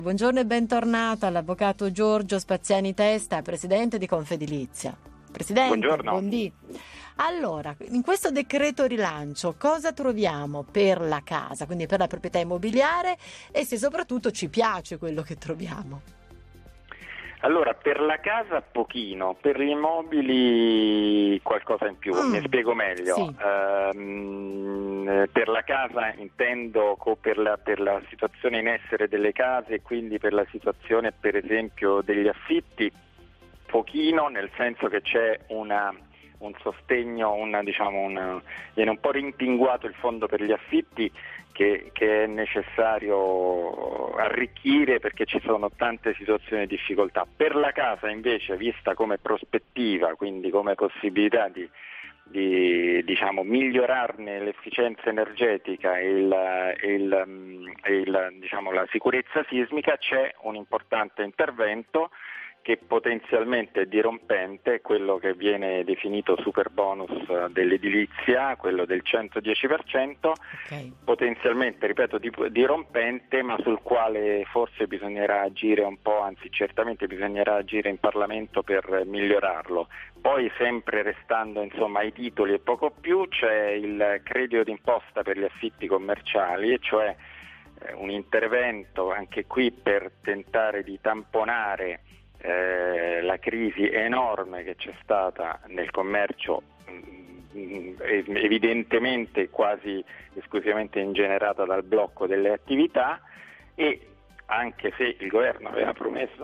Buongiorno e bentornato all'avvocato Giorgio Spaziani Testa, presidente di Confedilizia. Presidente, buongiorno. Buondì. Allora, in questo decreto rilancio cosa troviamo per la casa, quindi per la proprietà immobiliare, e se soprattutto ci piace quello che troviamo? Allora, per la casa pochino, per gli immobili qualcosa in più, mi spiego meglio. Sì. Per la casa intendo per la situazione in essere delle case e quindi per la situazione per esempio degli affitti, pochino, nel senso che c'è un sostegno, viene un po' rimpinguato il fondo per gli affitti che è necessario arricchire perché ci sono tante situazioni di difficoltà. Per la casa invece, vista come prospettiva, quindi come possibilità di migliorarne l'efficienza energetica e la sicurezza sismica, c'è un importante intervento che potenzialmente è dirompente, quello che viene definito super bonus dell'edilizia, quello del 110%, Okay. Potenzialmente, ripeto, dirompente, ma sul quale forse bisognerà agire un po', anzi certamente bisognerà agire in Parlamento per migliorarlo. Poi, sempre restando ai titoli e poco più, c'è il credito d'imposta per gli affitti commerciali, cioè un intervento anche qui per tentare di tamponare la crisi enorme che c'è stata nel commercio, evidentemente quasi esclusivamente ingenerata dal blocco delle attività, e anche se il governo aveva promesso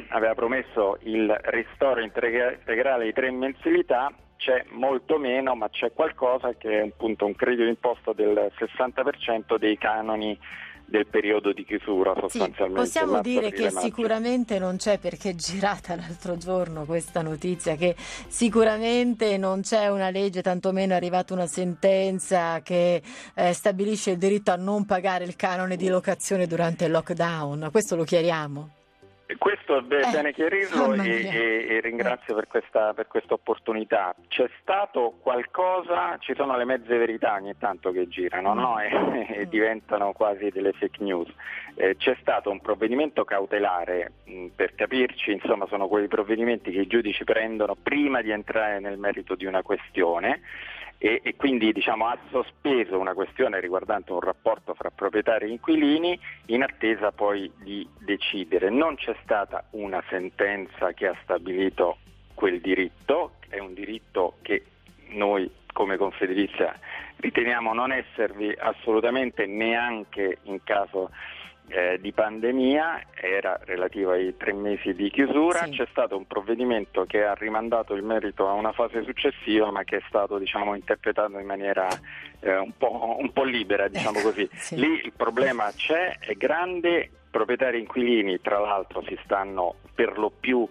il ristoro integrale di 3 mensilità, c'è molto meno, ma c'è qualcosa che è appunto un credito d'imposta del 60% dei canoni del periodo di chiusura, sostanzialmente. Sì, possiamo dire che maggio. sicuramente non c'è, perché è girata l'altro giorno questa notizia, che sicuramente non c'è una legge, tantomeno è arrivata una sentenza che stabilisce il diritto a non pagare il canone di locazione durante il lockdown. Questo lo chiariamo. Questo è bene chiarirlo e ringrazio per questa opportunità. C'è stato qualcosa, ci sono le mezze verità ogni tanto che girano, no? E diventano quasi delle fake news. C'è stato un provvedimento cautelare, per capirci, sono quei provvedimenti che i giudici prendono prima di entrare nel merito di una questione, e quindi ha sospeso una questione riguardante un rapporto fra proprietari e inquilini in attesa poi di decidere. Non c'è stata una sentenza che ha stabilito quel diritto, è un diritto che noi come Confedilizia riteniamo non esservi assolutamente neanche in caso di pandemia, era relativo ai 3 mesi di chiusura. Sì. C'è stato un provvedimento che ha rimandato il merito a una fase successiva, ma che è stato interpretato in maniera un po' libera, così. Sì. Lì il problema c'è, è grande, proprietari e inquilini tra l'altro si stanno per lo più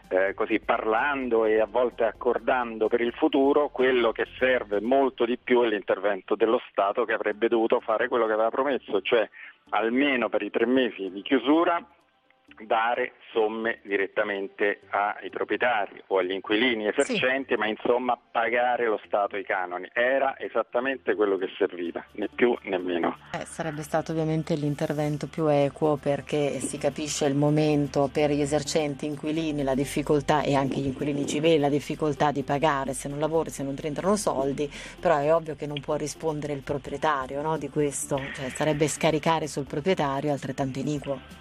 parlando e a volte accordando per il futuro. Quello che serve molto di più è l'intervento dello Stato, che avrebbe dovuto fare quello che aveva promesso, cioè almeno per i 3 mesi di chiusura dare somme direttamente ai proprietari o agli inquilini esercenti, ma pagare lo Stato i canoni. Era esattamente quello che serviva, né più né meno. Sarebbe stato ovviamente l'intervento più equo, perché si capisce il momento per gli esercenti inquilini, la difficoltà, e anche gli inquilini civili, la difficoltà di pagare se non lavori, se non ti entrano soldi, però è ovvio che non può rispondere il proprietario, no, di questo, cioè sarebbe scaricare sul proprietario altrettanto iniquo.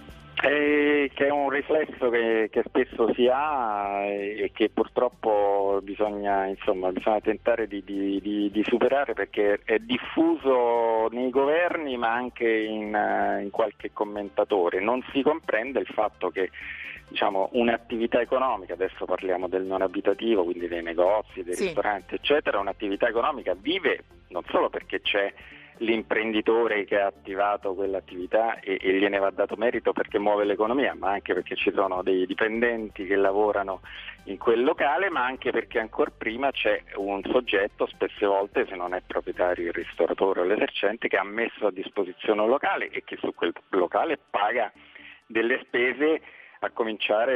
Che è un riflesso che spesso si ha e che purtroppo bisogna tentare di superare, perché è diffuso nei governi ma anche in qualche commentatore. Non si comprende il fatto che un'attività economica, adesso parliamo del non abitativo, quindi dei negozi, dei ristoranti eccetera, un'attività economica vive non solo perché c'è l'imprenditore che ha attivato quell'attività e gliene va dato merito perché muove l'economia, ma anche perché ci sono dei dipendenti che lavorano in quel locale, ma anche perché ancor prima c'è un soggetto, spesse volte, se non è proprietario, il ristoratore o l'esercente, che ha messo a disposizione un locale e che su quel locale paga delle spese, a cominciare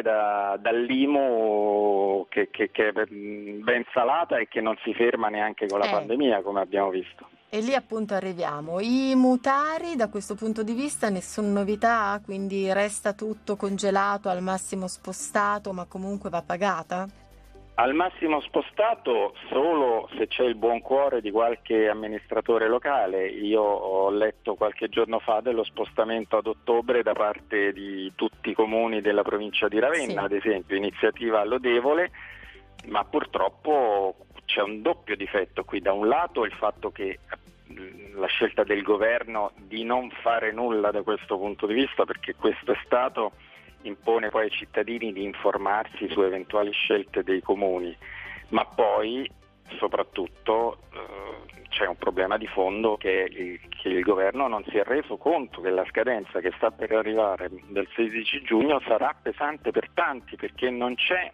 dall'IMU che è ben salata e che non si ferma neanche con la pandemia, come abbiamo visto. E lì appunto arriviamo. I mutari da questo punto di vista nessuna novità, quindi resta tutto congelato, al massimo spostato, ma comunque va pagata? Al massimo spostato solo se c'è il buon cuore di qualche amministratore locale. Io ho letto qualche giorno fa dello spostamento ad ottobre da parte di tutti i comuni della provincia di Ravenna, Sì. ad esempio, iniziativa lodevole, ma purtroppo c'è un doppio difetto qui. Da un lato il fatto che la scelta del governo di non fare nulla da questo punto di vista, perché questo è stato, impone poi ai cittadini di informarsi su eventuali scelte dei comuni, ma poi soprattutto c'è un problema di fondo che il governo non si è reso conto che la scadenza che sta per arrivare del 16 giugno sarà pesante per tanti, perché non c'è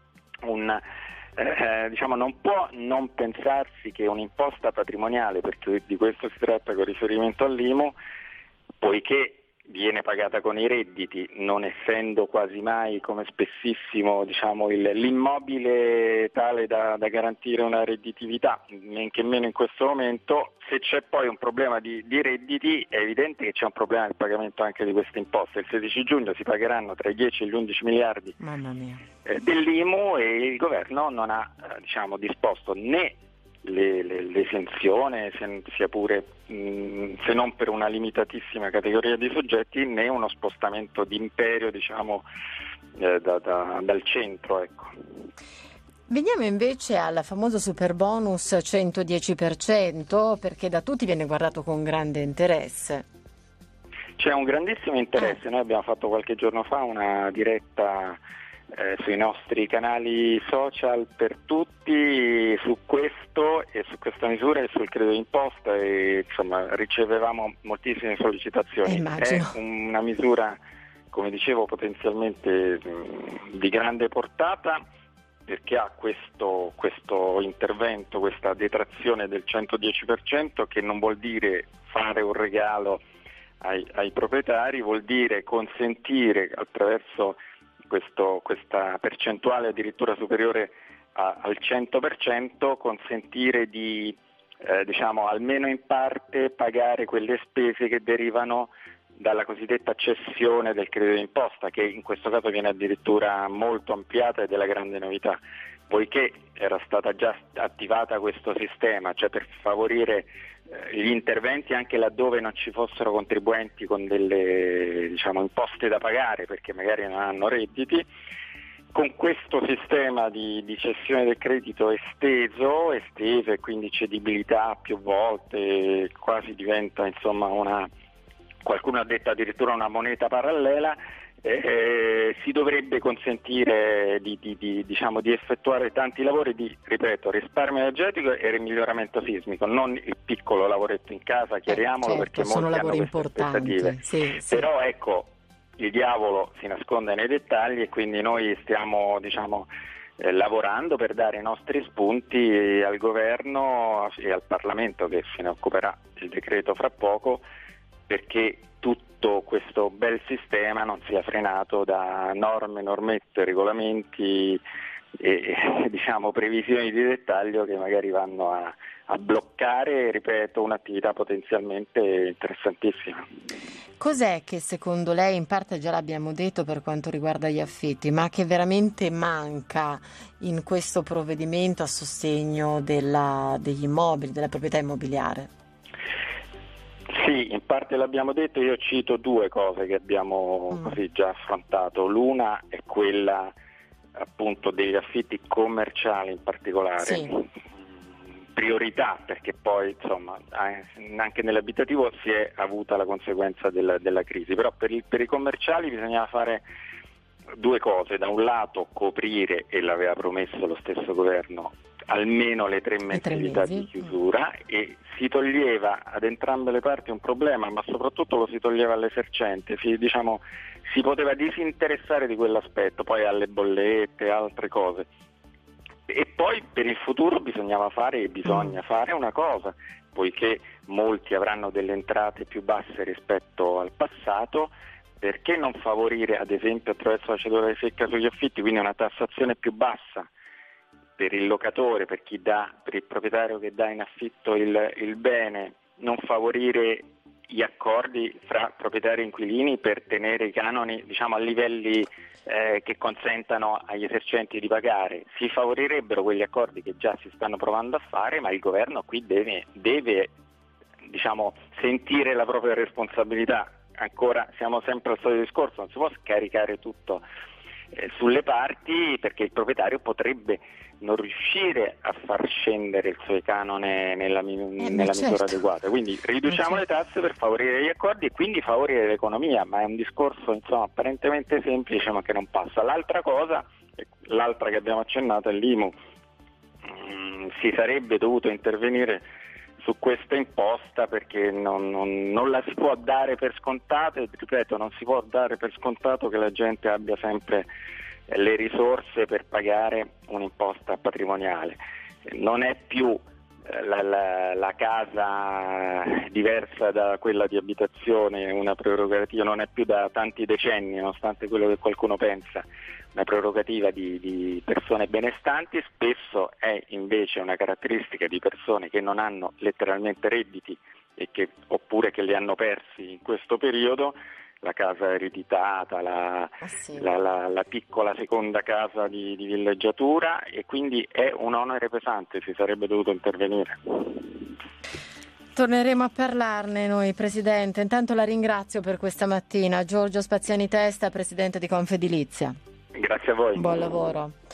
non può non pensarsi che un'imposta patrimoniale, perché di questo si tratta con riferimento all'IMU, poiché viene pagata con i redditi, non essendo quasi mai, come spessissimo, l'immobile tale da garantire una redditività, men che meno in questo momento. Se c'è poi un problema di redditi, è evidente che c'è un problema del pagamento anche di queste imposte. Il 16 giugno si pagheranno tra i 10 e gli 11 miliardi Mamma mia. dell'IMU, e il governo non ha disposto né l'esenzione, sia pure se non per una limitatissima categoria di soggetti, né uno spostamento di imperio dal centro, ecco. Veniamo invece al famoso super bonus 110%, perché da tutti viene guardato con grande interesse. C'è un grandissimo interesse. Noi abbiamo fatto qualche giorno fa una diretta sui nostri canali social per tutti su questo e su questa misura e sul credito d'imposta, e insomma ricevevamo moltissime sollecitazioni. Immagino. È una misura, come dicevo, potenzialmente di grande portata, perché ha questo intervento, questa detrazione del 110%, che non vuol dire fare un regalo ai proprietari, vuol dire consentire attraverso questa percentuale addirittura superiore al 100%, consentire di almeno in parte pagare quelle spese che derivano dalla cosiddetta cessione del credito d'imposta, che in questo caso viene addirittura molto ampliata ed è la grande novità, poiché era stata già attivata questo sistema, cioè per favorire gli interventi anche laddove non ci fossero contribuenti con delle imposte da pagare perché magari non hanno redditi. Con questo sistema di cessione del credito esteso e quindi cedibilità più volte, quasi diventa qualcuno ha detto addirittura una moneta parallela, si dovrebbe consentire di effettuare tanti lavori di, ripeto, risparmio energetico e miglioramento sismico, non il piccolo lavoretto in casa, chiariamolo, Certo, perché sono molti lavori hanno queste importanti. aspettative. Sì. Però ecco, il diavolo si nasconde nei dettagli e quindi noi stiamo lavorando per dare i nostri spunti al governo e al Parlamento, che se ne occuperà il decreto fra poco, perché tutto questo bel sistema non sia frenato da normette, regolamenti e previsioni di dettaglio che magari vanno a bloccare, ripeto, un'attività potenzialmente interessantissima. Cos'è che secondo lei, in parte già l'abbiamo detto per quanto riguarda gli affitti, ma che veramente manca in questo provvedimento a sostegno degli immobili, della proprietà immobiliare? Sì, in parte l'abbiamo detto. Io cito due cose che abbiamo così già affrontato. L'una è quella appunto degli affitti commerciali in particolare. Sì. Priorità, perché poi anche nell'abitativo si è avuta la conseguenza della crisi, però per i commerciali bisognava fare due cose: da un lato coprire, e l'aveva promesso lo stesso governo, almeno le 3 mensilità di chiusura, e si toglieva ad entrambe le parti un problema, ma soprattutto lo si toglieva all'esercente, si poteva disinteressare di quell'aspetto, poi alle bollette e altre cose. E poi per il futuro bisogna fare una cosa, poiché molti avranno delle entrate più basse rispetto al passato, perché non favorire ad esempio attraverso la cedula di secca sugli affitti, quindi una tassazione più bassa, per il locatore, per il proprietario che dà in affitto il bene, non favorire gli accordi fra proprietari e inquilini per tenere i canoni, diciamo, a livelli che consentano agli esercenti di pagare. Si favorirebbero quegli accordi che già si stanno provando a fare, ma il governo qui deve diciamo, sentire la propria responsabilità. Ancora siamo sempre al solito discorso, non si può scaricare tutto sulle parti, perché il proprietario potrebbe non riuscire a far scendere il suo canone nella misura adeguata. Quindi riduciamo le tasse per favorire gli accordi e quindi favorire l'economia, ma è un discorso, insomma, apparentemente semplice ma che non passa. L'altra cosa, l'altra che abbiamo accennato, è l'IMU. Si sarebbe dovuto intervenire su questa imposta, perché non la si può dare per scontato, e ripeto, non si può dare per scontato che la gente abbia sempre le risorse per pagare un'imposta patrimoniale. Non è più la casa diversa da quella di abitazione una prerogativa, non è più da tanti decenni, nonostante quello che qualcuno pensa, una prerogativa di persone benestanti. Spesso è invece una caratteristica di persone che non hanno letteralmente redditi oppure che li hanno persi in questo periodo, la casa ereditata, la piccola seconda casa di villeggiatura, e quindi è un onere pesante, si sarebbe dovuto intervenire. Torneremo a parlarne noi, Presidente. Intanto la ringrazio per questa mattina. Giorgio Spaziani Testa, Presidente di Confedilizia. Grazie a voi. Buon lavoro.